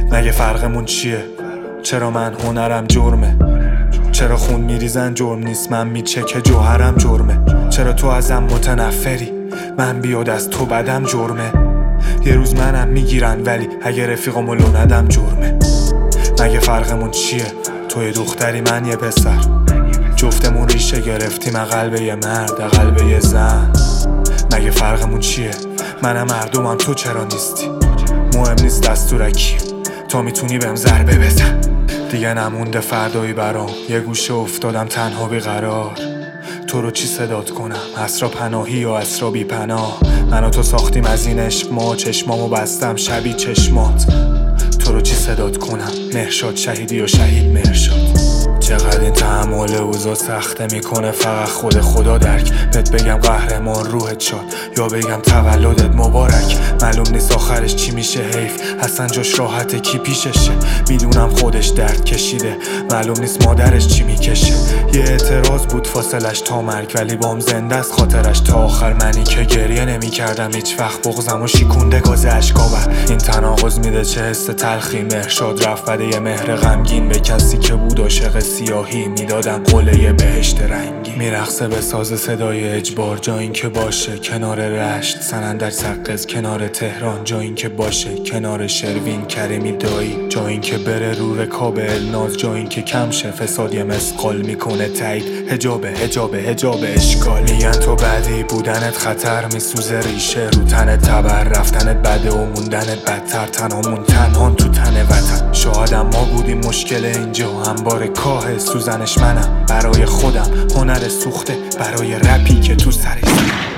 مگه فرقمون چیه؟ چرا من هنرم جرمه؟ چرا خون میریزن جرم نیست؟ من میچکه جوهرم جرمه. چرا تو ازم متنفری؟ من بیاد از تو بدم جرمه. یه روز منم میگیرن ولی اگه رفیقمو لو ندم جرمه. مگه فرقمون چیه؟ تو یه دختری من یه پسر، جفتمون ریشه گرفتیم قلب یه مرد قلب یه زن. مگه فرقمون چیه؟ منم مردمم تو چرا نیستی؟ مهم نیست دستورکی، تو میتونی بهم ضربه بزن. دیگه نمونده فردایی برام، یه گوشه افتادم تنها بیقرار. تو رو چی صدات کنم؟ اسرا پناهی یا اسرا بی پناه؟ من و تو ساختیم از این عشق، ما چشمامو بستم شبیه چشمات. تو رو چی صدات کنم؟ مهرشاد شهیدی یا شهید مهرشاد؟ چقدر این تحمل اوضاع سخته میکنه فقط خود خدا درک. بهت بگم قهرمان روحت شاد یا بگم تولدت مبارک؟ معلوم نیست آخرش چی میشه، حیف اصلا جاش راحته کی پیششه. میدونم خودش درد کشیده، معلوم نیست مادرش چی میکشه. یه اعتراض بود فاصلش تا مرگ، ولی بام زنده است خاطرش تا آخر. منی که گریه نمیکردم هیچ وقت، بغضم و شیکونده گاز اشکاور. این تناقض میده چه حس تلخی. مهرشاد رفت بده یه مهر غمگین به کسی که بود عاشق سیاهی. میدادم قله بهشت رنگی، میرقصه به ساز صدای اجبار. جا این که باشه کنار رشت سنندج سقز، کنار تهران جا این که باشه کنار شروین کریمی دایی. جا این که بره رو رکاب الناز، جا این که کم شه فساد یه مسقال میکنه تایید. حجاب اشکال. میگن تو بعدی بودنت خطر، میسوزه ریشه رو تنت تبر. رفتنت بده و موندنت بدتر، تنهامون تنهان تو تن وطن. شاهدم ما بودیم مشکل اینجا، انبار کاه سوزنش منم. برای خودم هنر سوخته، برای رپی که تو سرش